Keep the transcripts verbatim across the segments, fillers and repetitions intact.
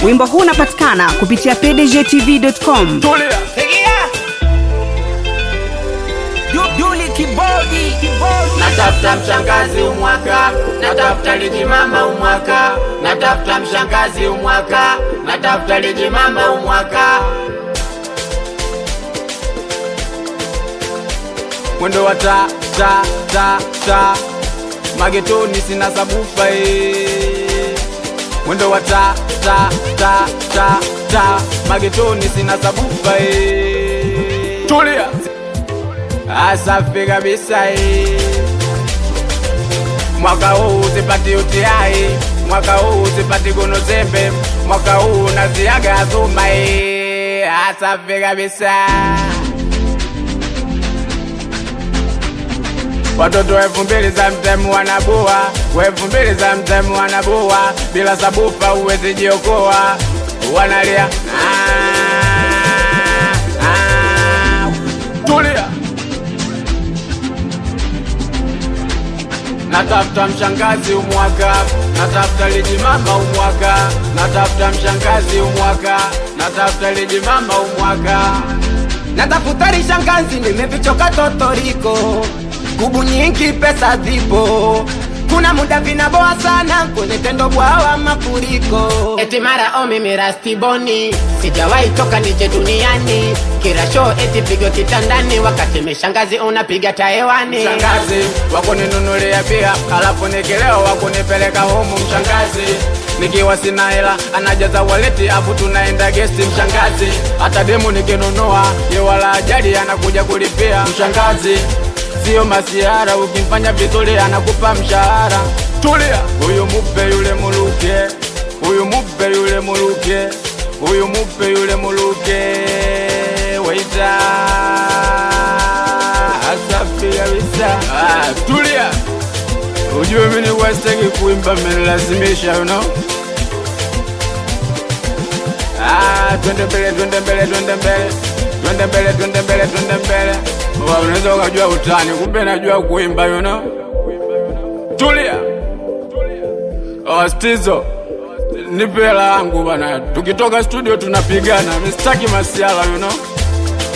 Wimbo huu unapatikana kupitia p d j t v dot com. Tulia. Duli kibodi, kibodi. Natafuta mshangazi umwaka, natafuta liji mama umwaka, natafuta mshangazi umwaka, natafuta liji mama umwaka. Mwendo wa ta, ta, ta, ta. Magetoni sina sabufa eh. Mwendo wa ta, ta, ta, ta, ta. Magetoni sina sabufa eh. Tulia. Asafi kabisa eh. Mwaka huu sipati utiai, mwaka huu sipati gono zembe, mwaka huu naziaga azuma eh. Asafi kabisa. Watoto elfu mbili za mtemu wanaboa, elfu mbili za mtemu wanaboa, bila sabufa uwezi jiokoa, wanalia ah, ah. Tulia. Natafuta mshangazi umwaka, natafuta liji mama umwaka, natafuta mshangazi umwaka, natafuta liji mama umwaka. Natafuta lishangazi nimevichoka totoriko, kubu nyingi pesa zipo, kuna muda vinaboa sana kwenye tendo bwawa mafuriko. Eti mara omi mirasti boni, sijawahi toka nije duniani, kila show eti pigo kitandani, wakati mishangazi unapiga taewani. Mshangazi wako ninunulia bia, halafu nikileo wako nipeleka homu. Mshangazi nikiwa sina hela anajaza waleti, afu tunaenda guest. Mshangazi hata demu nikinunua ye wala ajali anakuja kulipia. Mshangazi sio masiara, ukimfanya vizuri anakupa mshahara. Tulia. Huyu mupe yule muluke, huyu mupe yule muluke, huyu mupe yule muluke. Waita asafi kabisa. Ah, tulia. Ujue mimi ni wastaki kuimba, mmelazimisha you know. Ah, twende mbele, twende mbele, twende mbele. Twende mbele, twende mbele, twende mbele. Wewe unaweza ukajua utani, kumbe najua kuimba you know. Tulia. Oh, Stizo. Nipe hela yangu bana. Tukitoka studio tunapigana. Mistaki masiala you know.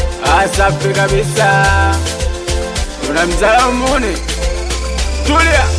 Asafi kabisa. Unamzalamuni. Tulia.